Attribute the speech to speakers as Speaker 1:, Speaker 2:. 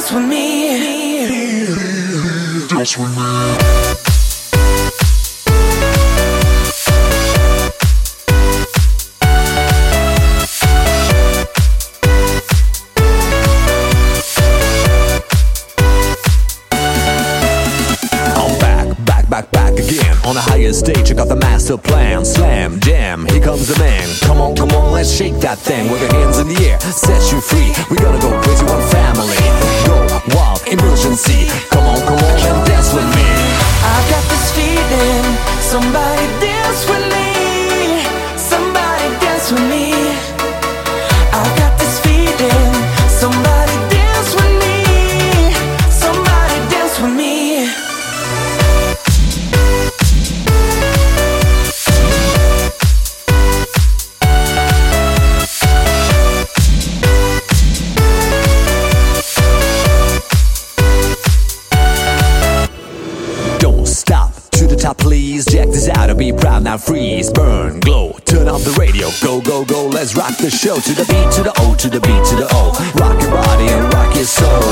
Speaker 1: dance with me. Dance with me.
Speaker 2: Back again on a higher stage. I got the master plan. Slam, jam, here comes the man. Come on, let's shake that thing with your hands in the air. Set you free. We gotta go crazy, one family. Go wild, emergency. Come on, and dance with me.
Speaker 1: I got this feeling. Somebody dance with me. Somebody dance with me. I got this feeling. Somebody dance with me. Somebody dance with me.
Speaker 2: Please check this out, I'll be proud, now freeze, burn, glow, turn up the radio, go, let's rock the show, to the beat, to the O, to the beat, to the O, rock your body and rock your soul.